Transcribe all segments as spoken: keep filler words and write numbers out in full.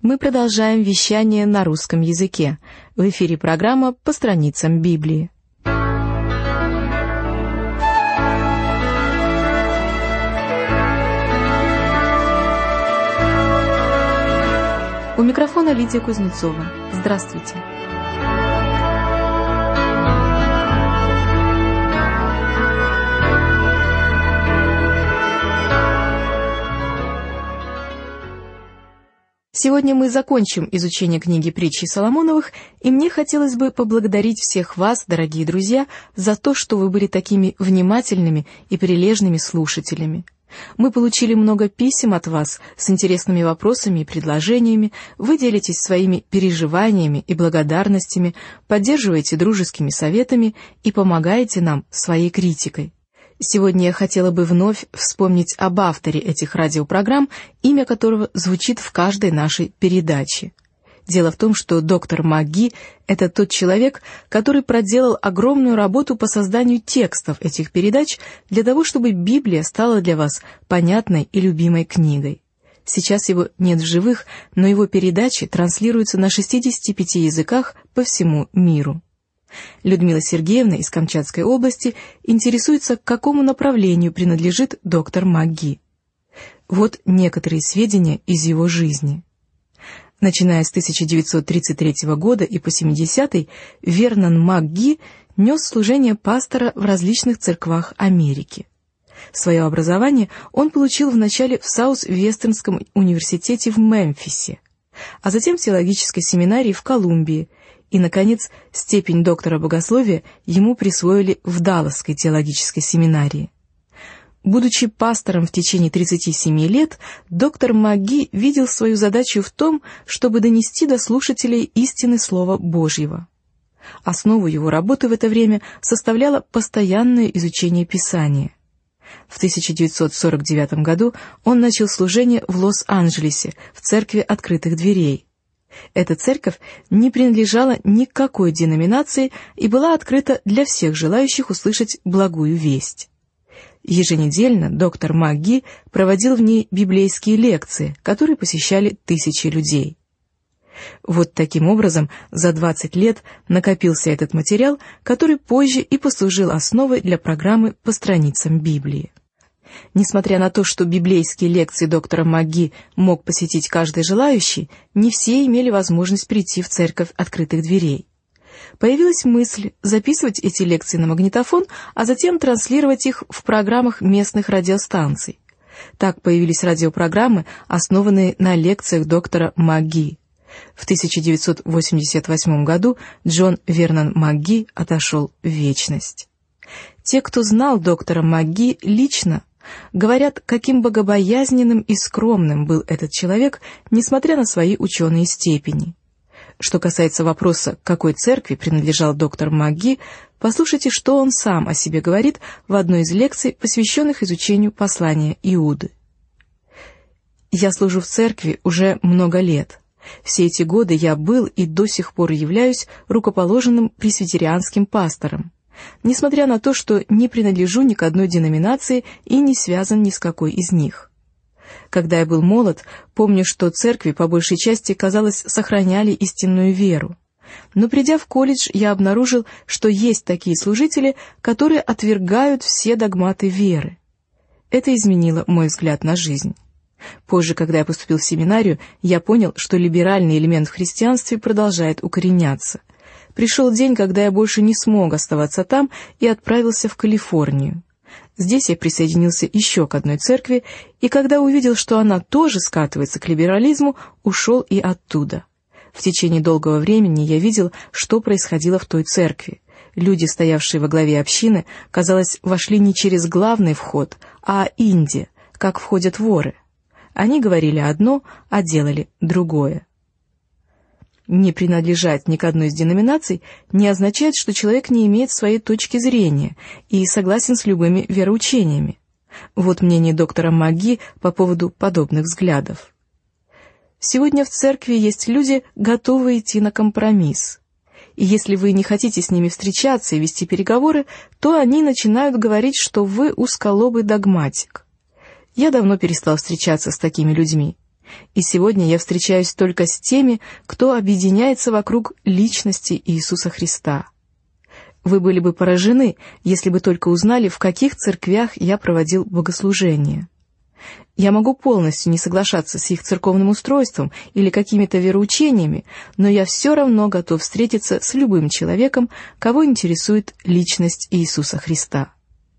Мы продолжаем вещание на русском языке. В эфире программа «По страницам Библии». У микрофона Лидия Кузнецова. Здравствуйте. Сегодня мы закончим изучение книги «Притчи Соломоновых», и мне хотелось бы поблагодарить всех вас, дорогие друзья, за то, что вы были такими внимательными и прилежными слушателями. Мы получили много писем от вас с интересными вопросами и предложениями, вы делитесь своими переживаниями и благодарностями, поддерживаете дружескими советами и помогаете нам своей критикой. Сегодня я хотела бы вновь вспомнить об авторе этих радиопрограмм, имя которого звучит в каждой нашей передаче. Дело в том, что доктор МакГи — это тот человек, который проделал огромную работу по созданию текстов этих передач для того, чтобы Библия стала для вас понятной и любимой книгой. Сейчас его нет в живых, но его передачи транслируются на шестидесяти пяти языках по всему миру. Людмила Сергеевна из Камчатской области интересуется, к какому направлению принадлежит доктор МакГи. Вот некоторые сведения из его жизни. Начиная с тысяча девятьсот тридцать третьего года и по семидесятый, Вернон МакГи нес служение пастора в различных церквах Америки. Свое образование он получил вначале в Саут-Вестернском университете в Мемфисе, а затем в теологической семинарии в Колумбии, и, наконец, степень доктора богословия ему присвоили в Далласской теологической семинарии. Будучи пастором в течение тридцати семи лет, доктор МакГи видел свою задачу в том, чтобы донести до слушателей истины Слова Божьего. Основу его работы в это время составляло постоянное изучение Писания. В тысяча девятьсот сорок девятом году он начал служение в Лос-Анджелесе в церкви открытых дверей. Эта церковь не принадлежала ни к какой деноминации и была открыта для всех желающих услышать благую весть. Еженедельно доктор МакГи проводил в ней библейские лекции, которые посещали тысячи людей. Вот таким образом за двадцать лет накопился этот материал, который позже и послужил основой для программы «По страницам Библии». Несмотря на то, что библейские лекции доктора МакГи мог посетить каждый желающий, не все имели возможность прийти в церковь открытых дверей. Появилась мысль записывать эти лекции на магнитофон, а затем транслировать их в программах местных радиостанций. Так появились радиопрограммы, основанные на лекциях доктора МакГи. В тысяча девятьсот восемьдесят восьмом году Джон Вернон МакГи отошел в вечность. Те, кто знал доктора МакГи лично, говорят, каким богобоязненным и скромным был этот человек, несмотря на свои ученые степени. Что касается вопроса, к какой церкви принадлежал доктор МакГи, послушайте, что он сам о себе говорит в одной из лекций, посвященных изучению послания Иуды. «Я служу в церкви уже много лет. Все эти годы я был и до сих пор являюсь рукоположенным пресвитерианским пастором, несмотря на то, что не принадлежу ни к одной деноминации и не связан ни с какой из них. Когда я был молод, помню, что церкви по большей части, казалось, сохраняли истинную веру. Но придя в колледж, я обнаружил, что есть такие служители, которые отвергают все догматы веры. Это изменило мой взгляд на жизнь. Позже, когда я поступил в семинарию, я понял, что либеральный элемент в христианстве продолжает укореняться. Пришел день, когда я больше не смог оставаться там и отправился в Калифорнию. Здесь я присоединился еще к одной церкви, и когда увидел, что она тоже скатывается к либерализму, ушел и оттуда. В течение долгого времени я видел, что происходило в той церкви. Люди, стоявшие во главе общины, казалось, вошли не через главный вход, а инди, как входят воры. Они говорили одно, а делали другое. Не принадлежать ни к одной из деноминаций не означает, что человек не имеет своей точки зрения и согласен с любыми вероучениями. Вот мнение доктора МакГи по поводу подобных взглядов. Сегодня в церкви есть люди, готовые идти на компромисс. И если вы не хотите с ними встречаться и вести переговоры, то они начинают говорить, что вы узколобый догматик. Я давно перестал встречаться с такими людьми. И сегодня я встречаюсь только с теми, кто объединяется вокруг личности Иисуса Христа. Вы были бы поражены, если бы только узнали, в каких церквях я проводил богослужения. Я могу полностью не соглашаться с их церковным устройством или какими-то вероучениями, но я все равно готов встретиться с любым человеком, кого интересует личность Иисуса Христа.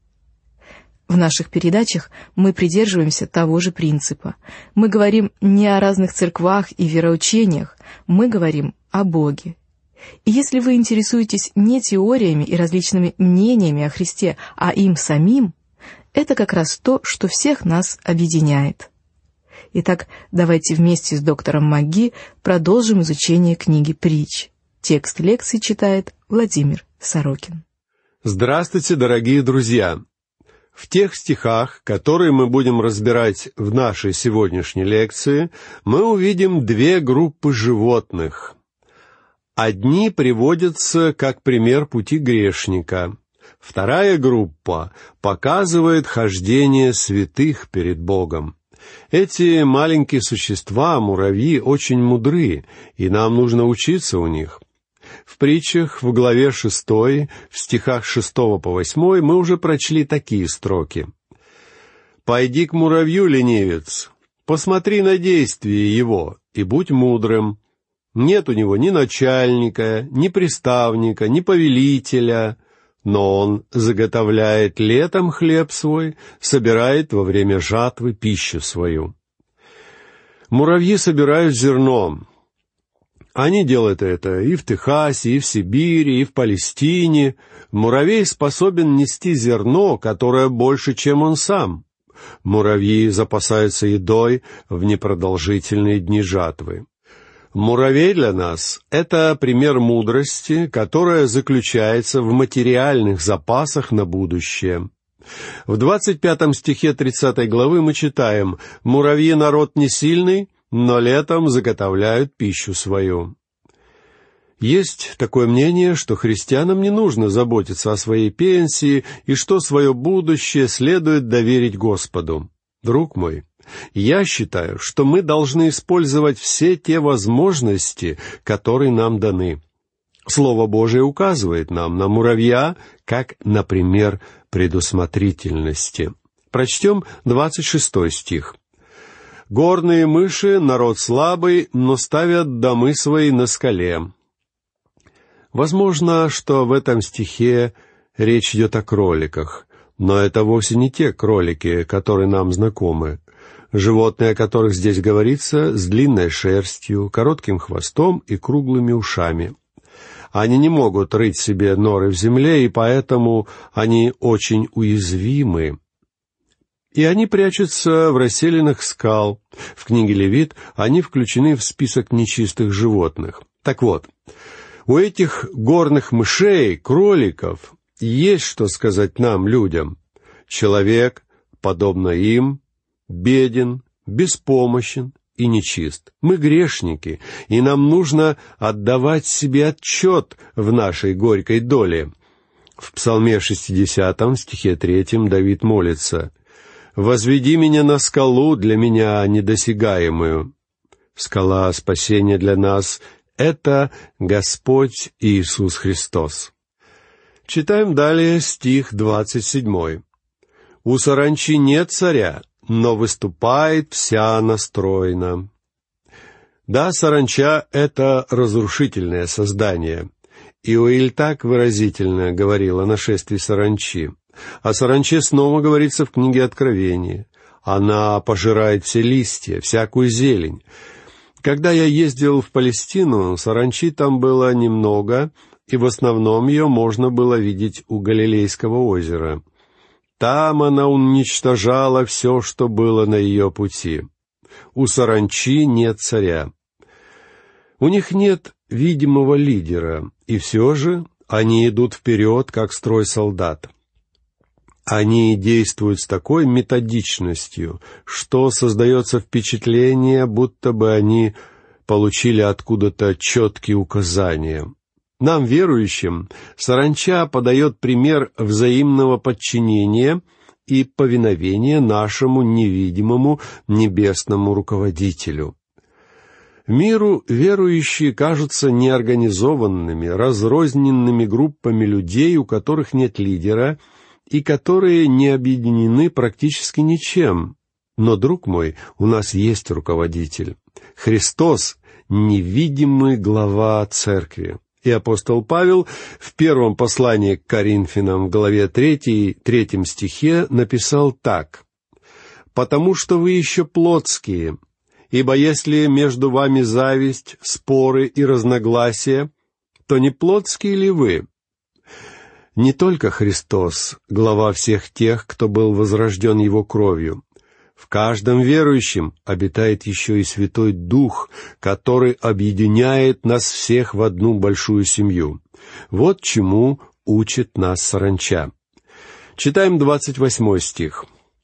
В наших передачах мы придерживаемся того же принципа. Мы говорим не о разных церквах и вероучениях, мы говорим о Боге. И если вы интересуетесь не теориями и различными мнениями о Христе, а им самим, это как раз то, что всех нас объединяет. Итак, давайте вместе с доктором МакГи продолжим изучение книги «Притч». Текст лекции читает Владимир Сорокин. Здравствуйте, дорогие друзья! В тех стихах, которые мы будем разбирать в нашей сегодняшней лекции, мы увидим две группы животных. Одни приводятся как пример пути грешника. Вторая группа показывает хождение святых перед Богом. Эти маленькие существа, муравьи, очень мудры, и нам нужно учиться у них. В притчах в главе шестой, в стихах шестого по восьмой, мы уже прочли такие строки. «Пойди к муравью, ленивец, посмотри на действие его, и будь мудрым. Нет у него ни начальника, ни приставника, ни повелителя, но он заготовляет летом хлеб свой, собирает во время жатвы пищу свою». Муравьи собирают зерно. Они делают это и в Техасе, и в Сибири, и в Палестине. Муравей способен нести зерно, которое больше, чем он сам. Муравьи запасаются едой в непродолжительные дни жатвы. Муравей для нас — это пример мудрости, которая заключается в материальных запасах на будущее. В двадцать пятом стихе тридцатой главы мы читаем: «Муравьи — народ не сильный, но летом заготовляют пищу свою». Есть такое мнение, что христианам не нужно заботиться о своей пенсии и что свое будущее следует доверить Господу. Друг мой, я считаю, что мы должны использовать все те возможности, которые нам даны. Слово Божие указывает нам на муравья, как на пример предусмотрительности. Прочтем двадцать шестой стих. «Горные мыши — народ слабый, но ставят домы свои на скале». Возможно, что в этом стихе речь идет о кроликах, но это вовсе не те кролики, которые нам знакомы. Животные, о которых здесь говорится, с длинной шерстью, коротким хвостом и круглыми ушами. Они не могут рыть себе норы в земле, и поэтому они очень уязвимы. И они прячутся в расселинах скал. В книге Левит они включены в список нечистых животных. Так вот, у этих горных мышей, кроликов, есть что сказать нам, людям. Человек, подобно им, беден, беспомощен и нечист. Мы грешники, и нам нужно отдавать себе отчет в нашей горькой доле. В Псалме шестидесятом, стихе третьем, Давид молится: «Возведи меня на скалу, для меня недосягаемую». Скала спасения для нас — это Господь Иисус Христос. Читаем далее стих двадцать седьмой. «У саранчи нет царя, но выступает вся настроена». Да, саранча — это разрушительное создание. Иоиль так выразительно говорил о нашествии саранчи. О саранче снова говорится в книге Откровения. Она пожирает все листья, всякую зелень. Когда я ездил в Палестину, саранчи там было немного, и в основном ее можно было видеть у Галилейского озера. Там она уничтожала все, что было на ее пути. У саранчи нет царя. У них нет видимого лидера, и все же они идут вперед, как строй солдат. Они действуют с такой методичностью, что создается впечатление, будто бы они получили откуда-то четкие указания. Нам, верующим, саранча подает пример взаимного подчинения и повиновение нашему невидимому небесному руководителю. Миру верующие кажутся неорганизованными, разрозненными группами людей, у которых нет лидера, и которые не объединены практически ничем. Но, друг мой, у нас есть руководитель. Христос — невидимый глава Церкви. И апостол Павел в первом послании к Коринфянам, в главе третьей, третьем стихе, написал так: «Потому что вы еще плотские, ибо если между вами зависть, споры и разногласия, то не плотские ли вы?» Не только Христос — глава всех тех, кто был возрожден Его кровью. В каждом верующем обитает еще и Святой Дух, который объединяет нас всех в одну большую семью. Вот чему учит нас саранча. Читаем двадцать восьмой стих.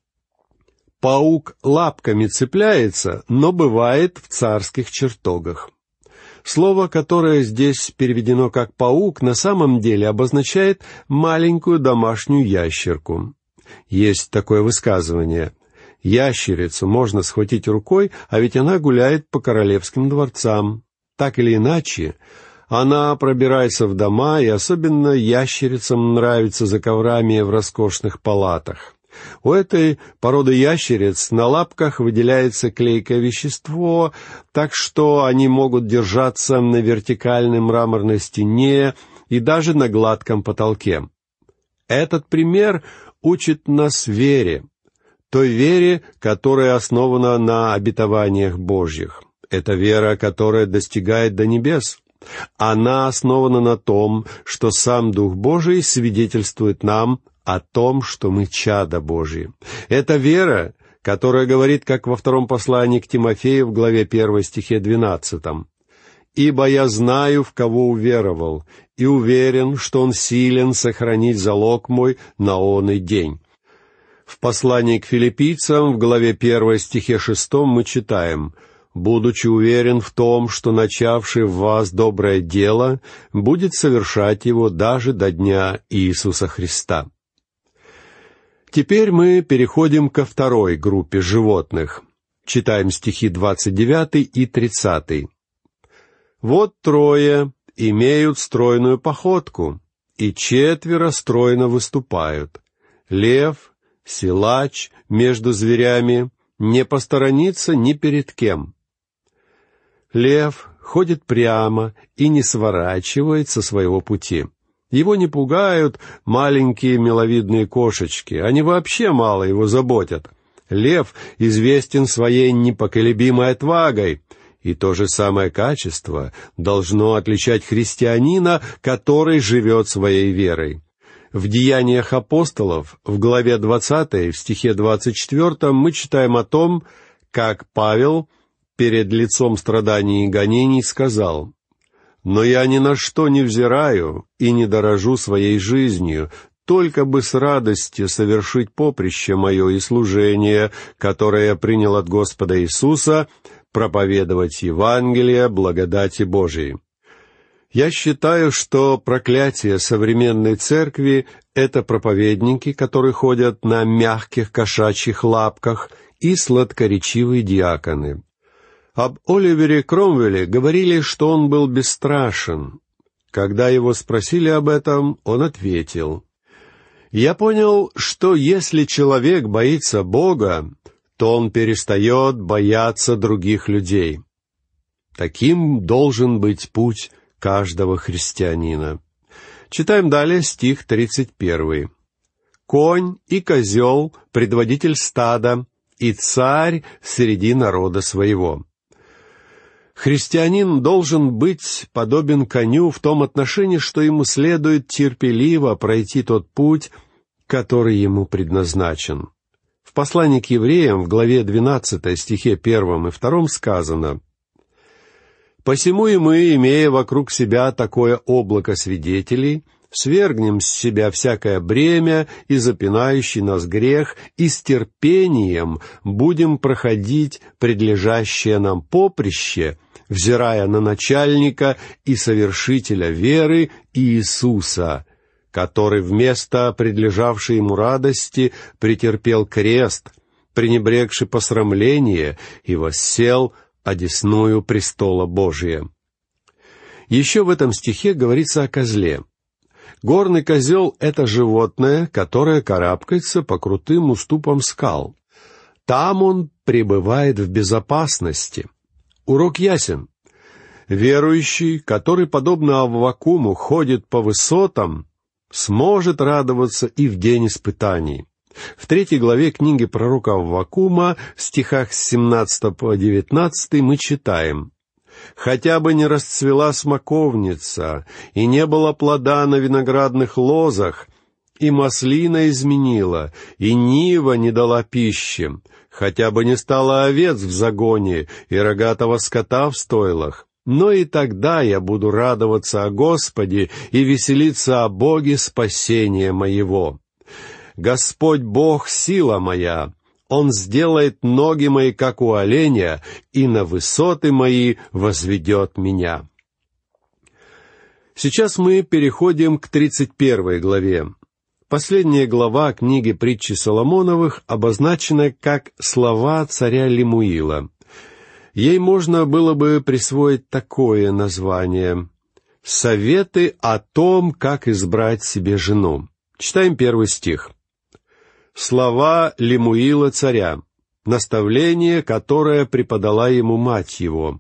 «Паук лапками цепляется, но бывает в царских чертогах». Слово, которое здесь переведено как «паук», на самом деле обозначает маленькую домашнюю ящерку. Есть такое высказывание: ящерицу можно схватить рукой, а ведь она гуляет по королевским дворцам. Так или иначе, она пробирается в дома, и особенно ящерицам нравится за коврами в роскошных палатах. У этой породы ящериц на лапках выделяется клейкое вещество, так что они могут держаться на вертикальной мраморной стене и даже на гладком потолке. Этот пример учит нас вере, той вере, которая основана на обетованиях Божьих. Это вера, которая достигает до небес. Она основана на том, что сам Дух Божий свидетельствует нам о том, что мы чада Божьи. Это вера, которая говорит, как во втором послании к Тимофею в главе первой стихе двенадцатом: «Ибо я знаю, в кого уверовал, и уверен, что он силен сохранить залог мой на оный день». В послании к филиппийцам в главе первой стихе шестом мы читаем: «Будучи уверен в том, что начавший в вас доброе дело будет совершать его даже до дня Иисуса Христа». Теперь мы переходим ко второй группе животных. Читаем стихи двадцать девятый и тридцатый. «Вот трое имеют стройную походку, и четверо стройно выступают. Лев, силач между зверями, не посторонится ни перед кем. Лев ходит прямо и не сворачивает со своего пути. Его не пугают маленькие миловидные кошечки, они вообще мало его заботят. Лев известен своей непоколебимой отвагой, и то же самое качество должно отличать христианина, который живет своей верой. В Деяниях апостолов, в главе двадцатой, в стихе двадцать четвёртом, мы читаем о том, как Павел перед лицом страданий и гонений сказал: «Но я ни на что не взираю и не дорожу своей жизнью, только бы с радостью совершить поприще мое и служение, которое я принял от Господа Иисуса, проповедовать Евангелие благодати Божией». Я считаю, что проклятие современной церкви — это проповедники, которые ходят на мягких кошачьих лапках, и сладкоречивые диаконы. Об Оливере Кромвеле говорили, что он был бесстрашен. Когда его спросили об этом, он ответил: «Я понял, что если человек боится Бога, то он перестает бояться других людей». Таким должен быть путь каждого христианина. Читаем далее стих тридцать первый. «Конь и козел — предводитель стада, и царь среди народа своего». Христианин должен быть подобен коню в том отношении, что ему следует терпеливо пройти тот путь, который ему предназначен. В послании к евреям в главе двенадцатой, стихе первом и втором сказано: «Посему и мы, имея вокруг себя такое облако свидетелей, свергнем с себя всякое бремя и запинающий нас грех, и с терпением будем проходить предлежащее нам поприще, взирая на начальника и совершителя веры Иисуса, который вместо предлежавшей ему радости претерпел крест, пренебрегши посрамление, и воссел одесную престола Божия». Еще в этом стихе говорится о козле. Горный козел — это животное, которое карабкается по крутым уступам скал. Там он пребывает в безопасности. Урок ясен. Верующий, который, подобно Аввакуму, ходит по высотам, сможет радоваться и в день испытаний. В третьей главе книги пророка Аввакума, в стихах с семнадцатого по девятнадцатый, мы читаем: «Хотя бы не расцвела смоковница, и не было плода на виноградных лозах, и маслина изменила, и нива не дала пищи, хотя бы не стало овец в загоне и рогатого скота в стойлах, но и тогда я буду радоваться о Господе и веселиться о Боге спасения моего. Господь Бог — сила моя, Он сделает ноги мои, как у оленя, и на высоты мои возведет меня». Сейчас мы переходим к тридцать первой главе. Последняя глава книги притчи Соломоновых обозначена как «Слова царя Лемуила». Ей можно было бы присвоить такое название: «Советы о том, как избрать себе жену». Читаем первый стих. «Слова Лемуила царя, наставление, которое преподала ему мать его».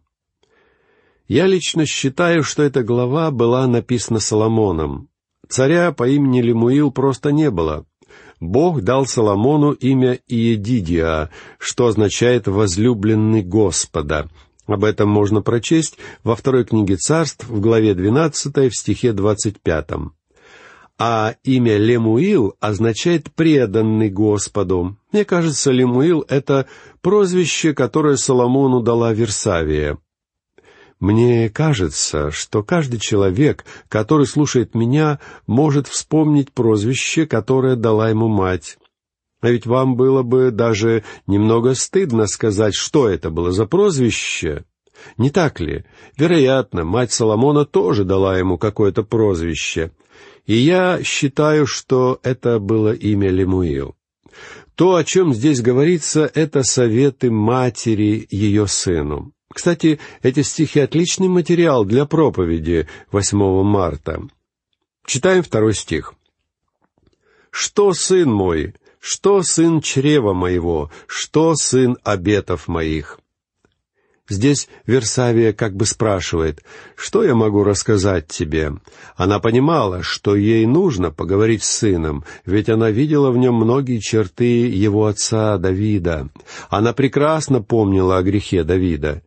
Я лично считаю, что эта глава была написана Соломоном. Царя по имени Лемуил просто не было. Бог дал Соломону имя Иедидия, что означает «возлюбленный Господа». Об этом можно прочесть во второй книге Царств, в главе двенадцатой, в стихе двадцать пятом. А имя Лемуил означает «преданный Господу». Мне кажется, Лемуил — это прозвище, которое Соломону дала Версавия. Мне кажется, что каждый человек, который слушает меня, может вспомнить прозвище, которое дала ему мать. А ведь вам было бы даже немного стыдно сказать, что это было за прозвище. Не так ли? Вероятно, мать Соломона тоже дала ему какое-то прозвище. И я считаю, что это было имя Лемуил. То, о чем здесь говорится, это советы матери ее сыну. Кстати, эти стихи — отличный материал для проповеди восьмого марта. Читаем второй стих. «Что, сын мой, что сын чрева моего, что сын обетов моих?» Здесь Версавия как бы спрашивает: «Что я могу рассказать тебе?» Она понимала, что ей нужно поговорить с сыном, ведь она видела в нем многие черты его отца Давида. Она прекрасно помнила о грехе Давида.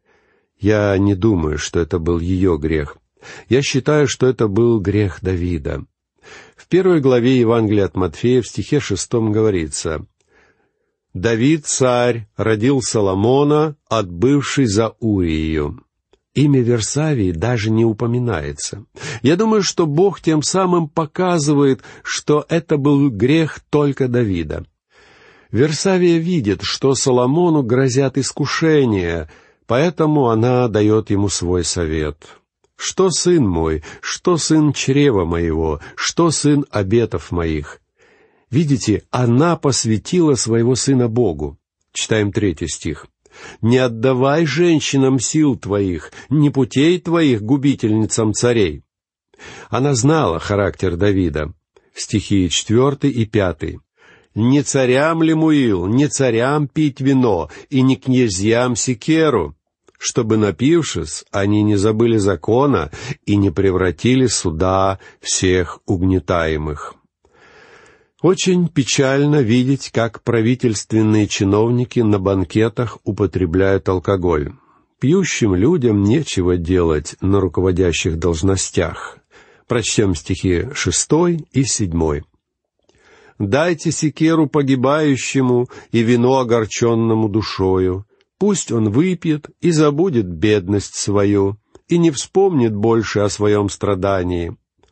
Я не думаю, что это был ее грех. Я считаю, что это был грех Давида. В первой главе Евангелия от Матфея, в стихе шестом говорится: «Давид, царь, родил Соломона, отбывший за Урию». Имя Версавии даже не упоминается. Я думаю, что Бог тем самым показывает, что это был грех только Давида. Версавия видит, что Соломону грозят искушения, поэтому она дает ему свой совет. «Что, сын мой, что сын чрева моего, что сын обетов моих?» Видите, она посвятила своего сына Богу. Читаем третий стих. «Не отдавай женщинам сил твоих, ни путей твоих губительницам царей». Она знала характер Давида. Стихи четвертый и пятый. «Не царям Лемуил, не царям пить вино, и не князьям секеру, чтобы, напившись, они не забыли закона и не превратили суда всех угнетаемых». Очень печально видеть, как правительственные чиновники на банкетах употребляют алкоголь. Пьющим людям нечего делать на руководящих должностях. Прочтем стихи шестой и седьмой. «Дайте секеру погибающему и вино огорченному душою. Пусть он выпьет и забудет бедность свою, и не вспомнит больше о своем страдании».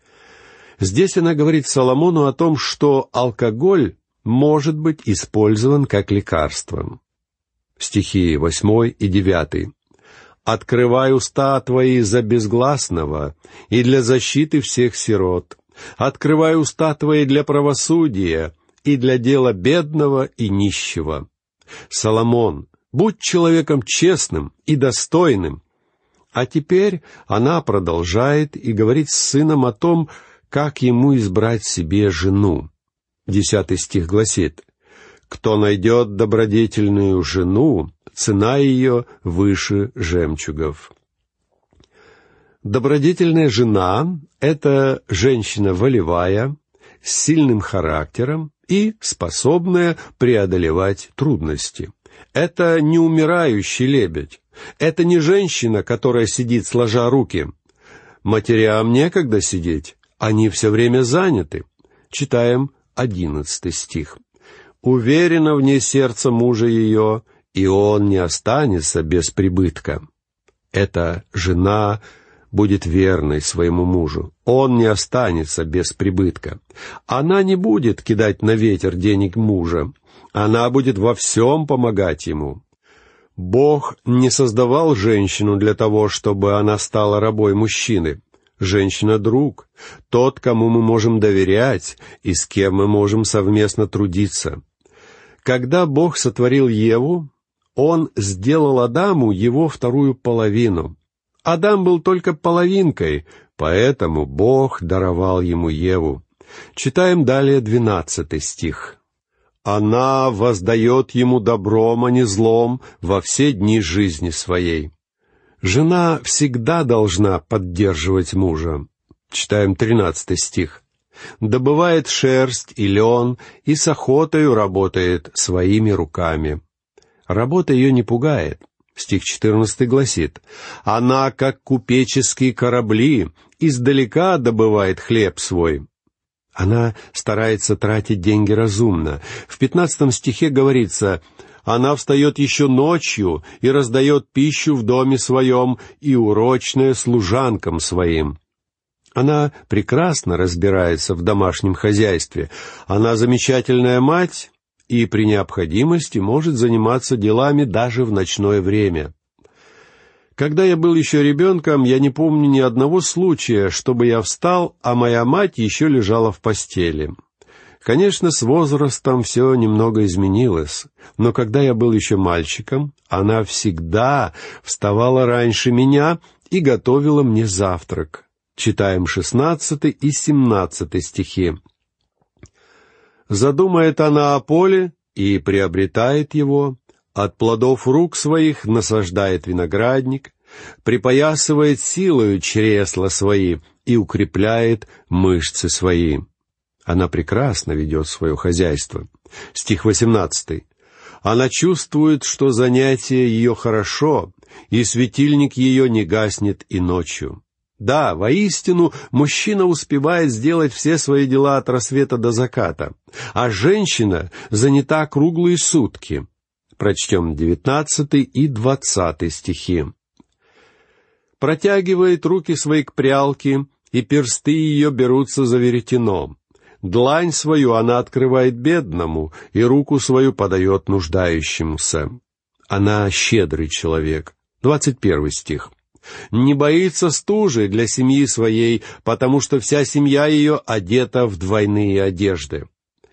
Здесь она говорит Соломону о том, что алкоголь может быть использован как лекарство. Стихи восьмой и девятый. «Открывай уста твои за безгласного и для защиты всех сирот, Открывай уста твои для правосудия и для дела бедного и нищего. Соломон, будь человеком честным и достойным». А теперь она продолжает и говорит с сыном о том, как ему избрать себе жену. Десятый стих гласит: «Кто найдет добродетельную жену, цена ее выше жемчугов». Добродетельная жена — это женщина волевая, с сильным характером и способная преодолевать трудности. Это не умирающий лебедь. Это не женщина, которая сидит сложа руки. Матерям некогда сидеть, они все время заняты. Читаем одиннадцатый стих. «Уверено в ней сердце мужа ее, и он не останется без прибытка». Эта жена будет верной своему мужу. Он не останется без прибытка. Она не будет кидать на ветер денег мужа. Она будет во всем помогать ему. Бог не создавал женщину для того, чтобы она стала рабой мужчины. Женщина — друг, тот, кому мы можем доверять и с кем мы можем совместно трудиться. Когда Бог сотворил Еву, Он сделал Адаму его вторую половину. Адам был только половинкой, поэтому Бог даровал ему Еву. Читаем далее двенадцатый стих. «Она воздает ему добром, а не злом во все дни жизни своей». Жена всегда должна поддерживать мужа. Читаем тринадцатый стих. «Добывает шерсть и лен, и с охотою работает своими руками». Работа ее не пугает. Стих четырнадцатый гласит: «Она, как купеческие корабли, издалека добывает хлеб свой». Она старается тратить деньги разумно. В пятнадцатом стихе говорится: «Она встает еще ночью и раздает пищу в доме своем и урочное служанкам своим». Она прекрасно разбирается в домашнем хозяйстве. Она замечательная мать и при необходимости может заниматься делами даже в ночное время. Когда я был еще ребенком, я не помню ни одного случая, чтобы я встал, а моя мать еще лежала в постели. Конечно, с возрастом все немного изменилось, но когда я был еще мальчиком, она всегда вставала раньше меня и готовила мне завтрак. Читаем шестнадцатый и семнадцатый стихи. «Задумает она о поле и приобретает его, от плодов рук своих насаждает виноградник, припоясывает силою чресла свои и укрепляет мышцы свои». Она прекрасно ведет свое хозяйство. Стих восемнадцатый. «Она чувствует, что занятие ее хорошо, и светильник ее не гаснет и ночью». Да, воистину, мужчина успевает сделать все свои дела от рассвета до заката, а женщина занята круглые сутки. Прочтем девятнадцатый и двадцатый стихи. «Протягивает руки свои к прялке, и персты ее берутся за веретено. Длань свою она открывает бедному, и руку свою подает нуждающемуся». Она щедрый человек. Двадцать первый стих. «Не боится стужи для семьи своей, потому что вся семья ее одета в двойные одежды».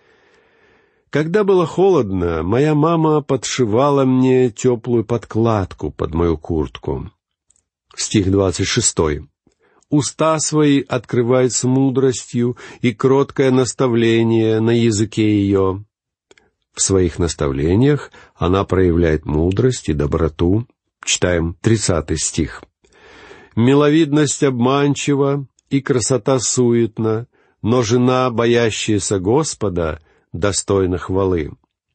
Когда было холодно, моя мама подшивала мне теплую подкладку под мою куртку. Стих двадцать шестой. «Уста свои открывает с мудростью, и кроткое наставление на языке ее». В своих наставлениях она проявляет мудрость и доброту. Читаем тридцатый стих. «Миловидность обманчива, и красота суетна, но жена, боящаяся Господа, достойна хвалы».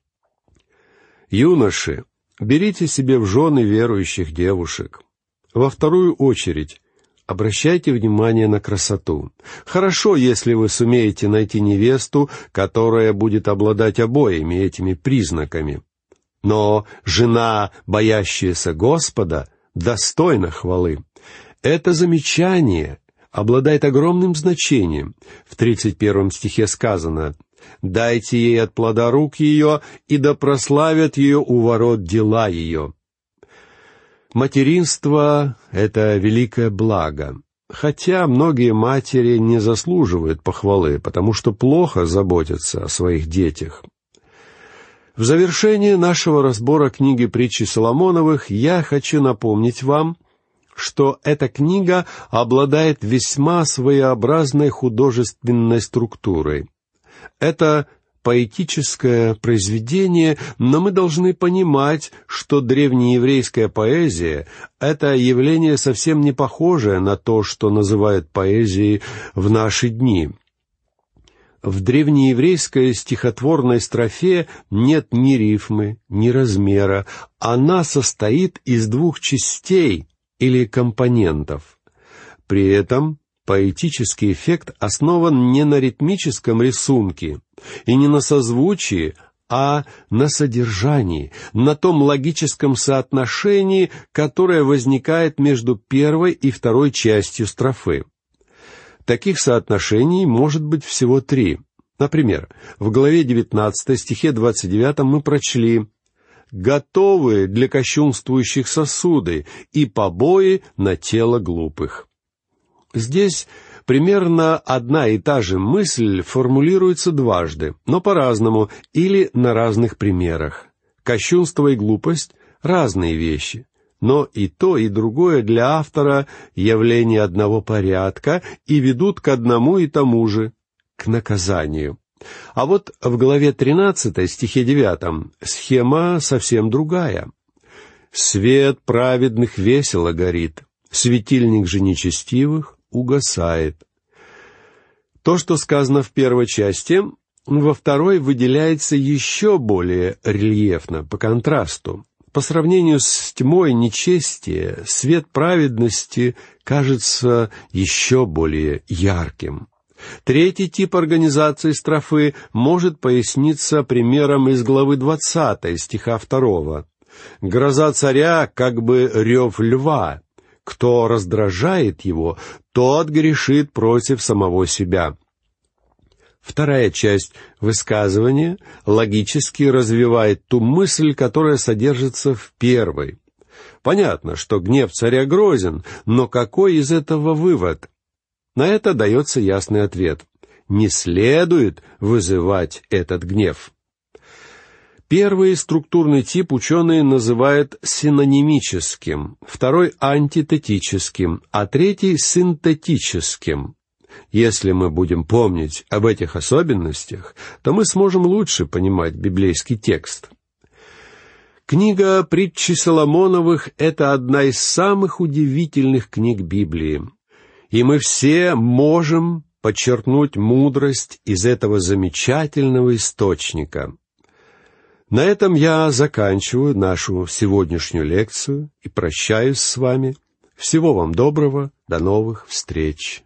Юноши, берите себе в жены верующих девушек. Во вторую очередь, обращайте внимание на красоту. Хорошо, если вы сумеете найти невесту, которая будет обладать обоими этими признаками. Но жена, боящаяся Господа, достойна хвалы. Это замечание обладает огромным значением. В тридцать первом стихе сказано: «Дайте ей от плода рук ее, и да прославят ее у ворот дела ее». Материнство — это великое благо. хотя многие матери не заслуживают похвалы, потому что плохо заботятся о своих детях. В завершение нашего разбора книги «Притчи Соломоновых» я хочу напомнить вам, что эта книга обладает весьма своеобразной художественной структурой. Это поэтическое произведение, но мы должны понимать, что древнееврейская поэзия — это явление совсем не похожее на то, что называют поэзией в наши дни. В древнееврейской стихотворной строфе нет ни рифмы, ни размера. Она состоит из двух частей или компонентов. При этом поэтический эффект основан не на ритмическом рисунке и не на созвучии, а на содержании, на том логическом соотношении, которое возникает между первой и второй частью строфы. Таких соотношений может быть всего три. Например, в главе девятнадцатой, стихе двадцать девятом мы прочли: «Готовы для кощунствующих сосуды и побои на тело глупых». Здесь примерно одна и та же мысль формулируется дважды, но по-разному или на разных примерах. Кощунство и глупость — разные вещи, но и то, и другое для автора явления одного порядка и ведут к одному и тому же — к наказанию. А вот в главе тринадцатой, стихе девятом, схема совсем другая. «Свет праведных весело горит, светильник же нечестивых угасает». То, что сказано в первой части, во второй выделяется еще более рельефно, по контрасту. По сравнению с тьмой нечестия, свет праведности кажется еще более ярким. Третий тип организации строфы может поясниться примером из главы двадцатой, стиха второго. «Гроза царя, как бы рев льва. Кто раздражает его, тот грешит против самого себя». Вторая часть высказывания логически развивает ту мысль, которая содержится в первой. Понятно, что гнев царя грозен, но какой из этого вывод? На это дается ясный ответ. Не следует вызывать этот гнев. Первый структурный тип ученые называют синонимическим, второй — антитетическим, а третий — синтетическим. Если мы будем помнить об этих особенностях, то мы сможем лучше понимать библейский текст. Книга «Притчи Соломоновых» — это одна из самых удивительных книг Библии. И мы все можем подчеркнуть мудрость из этого замечательного источника. На этом я заканчиваю нашу сегодняшнюю лекцию и прощаюсь с вами. Всего вам доброго, до новых встреч.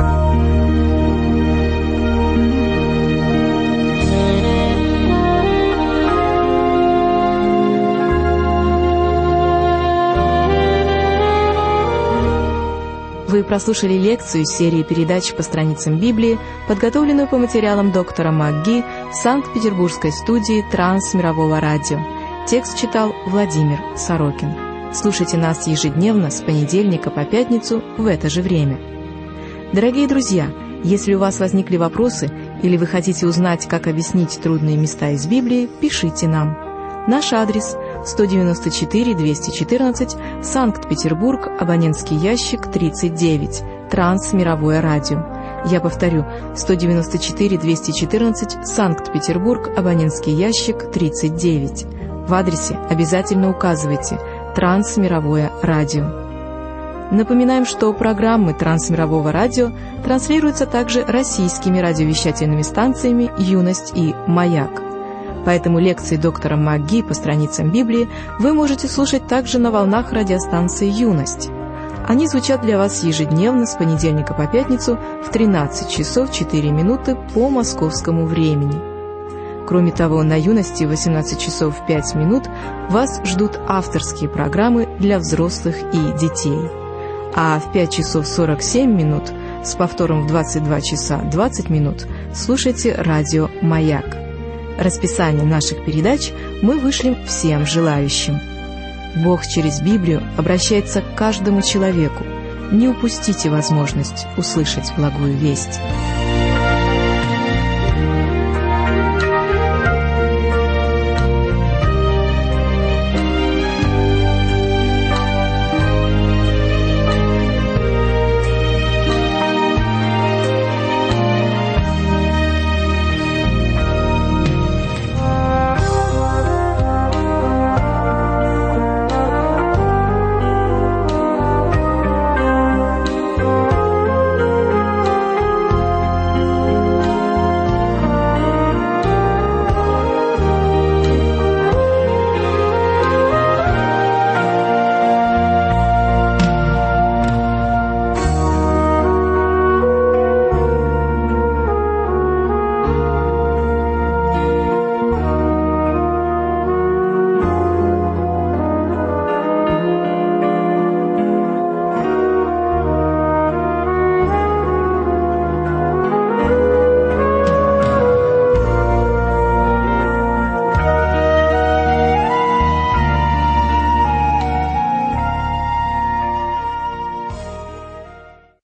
Вы прослушали лекцию из серии передач по страницам Библии, подготовленную по материалам доктора МакГи Санкт-Петербургской студии Трансмирового радио. Текст читал Владимир Сорокин. Слушайте нас ежедневно с понедельника по пятницу в это же время. Дорогие друзья, если у вас возникли вопросы или вы хотите узнать, как объяснить трудные места из Библии, пишите нам. Наш адрес – сто девяносто четыре двести четырнадцать, Санкт-Петербург, абонентский ящик тридцать девять, Трансмировое радио. Я повторю, сто девяносто четыре двести четырнадцать, Санкт-Петербург, абонентский ящик тридцать девять. В адресе обязательно указывайте «Трансмировое радио». Напоминаем, что программы Трансмирового радио транслируются также российскими радиовещательными станциями «Юность» и «Маяк». Поэтому лекции доктора МакГи по страницам Библии вы можете слушать также на волнах радиостанции «Юность». Они звучат для вас ежедневно с понедельника по пятницу в тринадцать часов четыре минуты по московскому времени. Кроме того, на «Юности» в восемнадцать часов пять минут вас ждут авторские программы для взрослых и детей. А в пять часов сорок семь минут с повтором в двадцать два часа двадцать минут слушайте радио «Маяк». Расписание наших передач мы вышлем всем желающим. Бог через Библию обращается к каждому человеку. не упустите возможность услышать благую весть.